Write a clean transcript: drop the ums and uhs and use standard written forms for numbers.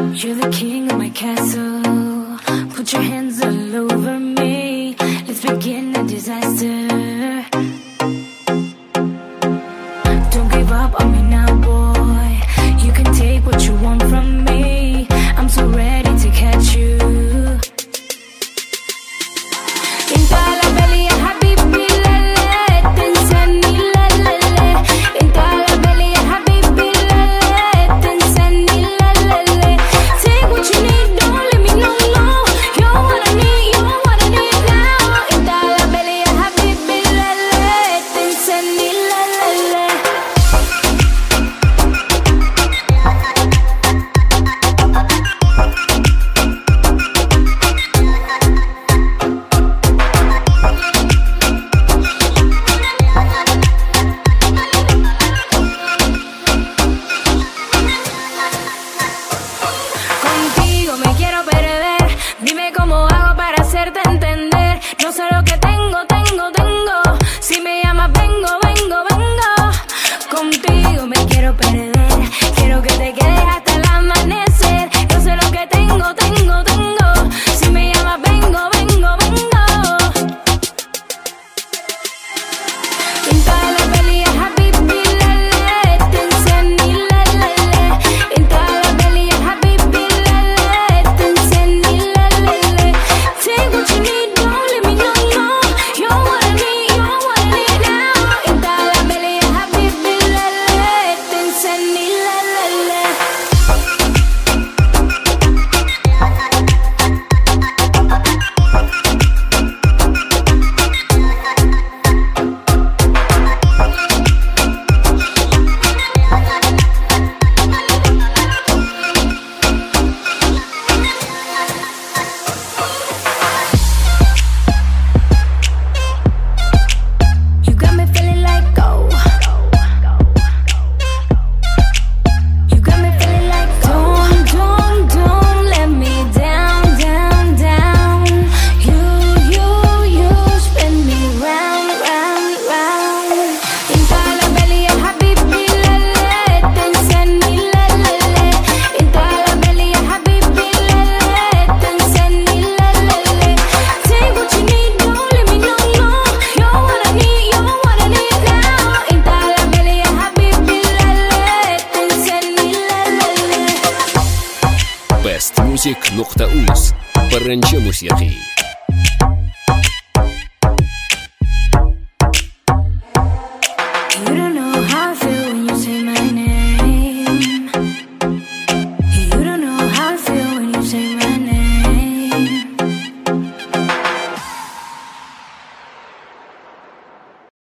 You're the king of my castle. Put your hands all over me. Let's begin a disaster. Don't give up on me now, boy. You can take what you want from me. I'm so ready to catch you. Me quiero perder, dime cómo hago para hacerte entender. No sé lo que tengo. Si me llamas vengo. Contigo me quiero perder, quiero que te quedes hasta el amanecer. No sé lo que tengo. Si me llamas vengo. Pinta de la peli es habibi, lale, te encendí, lale. Pinta de la peli es habibi, lale, te encendí, lale. Take what you need, don't let me know, no. You wanna need now. Pinta de la peli es habibi, lale, te encendí, lale. You got me feeling like go. You got me feeling like go. Don't let me down. You spin me round. Pinta de la peli es habibi, lale, te encendí, lale. Pinta de la peli es habibi, lale, te encendí, lale. Take what you need, don't let me know, no. You wanna need now. Pinta de la peli es habibi, lale, te encendí, lale. bestmusic.uz Birinchi musiqiy